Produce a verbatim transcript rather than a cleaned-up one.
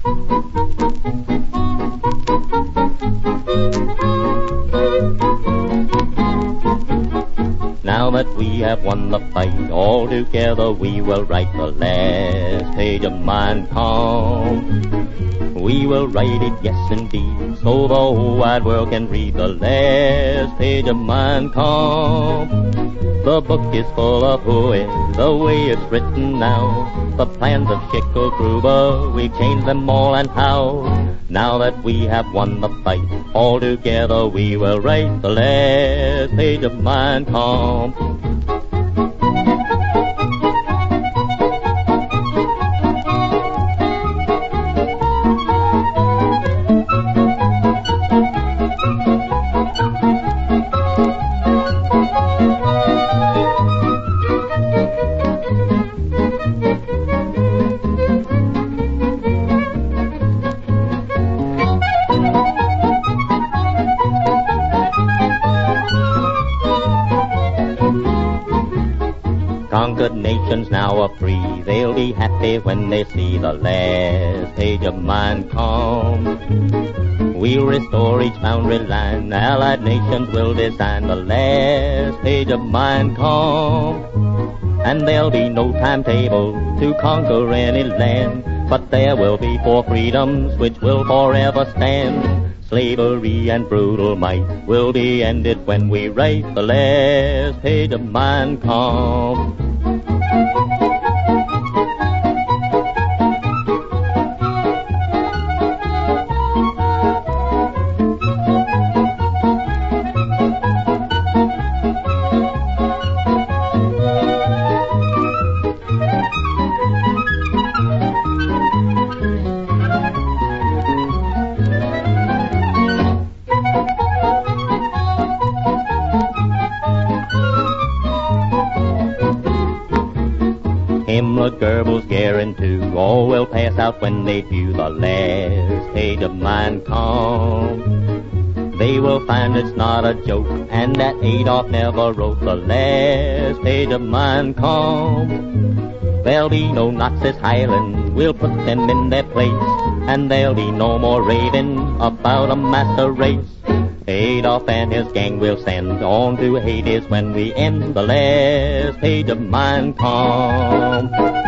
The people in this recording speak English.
Now that we have won the fight, all together we will write the last page of Mein Kampf. We will write it, yes indeed, so the whole wide world can read the last page of Mein Kampf. The book is full of hooey, the way it's written now. The plans of Schicklgruber, we changed them all and how. Now that we have won the fight, all together we will write the last page of Mein Kampf. Conquered nations now are free. They'll be happy when they see the last page of Mein Kampf. We'll restore each boundary line. Allied nations will design the last page of Mein Kampf. And there'll be no timetable to conquer any land, but there will be four freedoms which will forever stand. Slavery and brutal might will be ended when we write the last page of Mein Kampf. Himmler, Goebbels, Goering too, all will pass out when they view the last page of Mein Kampf. They will find it's not a joke, and that Adolf never wrote the last page of Mein Kampf. There'll be no Nazis howling, we'll put them in their place, and there'll be no more raving about a master race. Adolf and his gang will send on to Hades when we end the last page of Mein Kampf.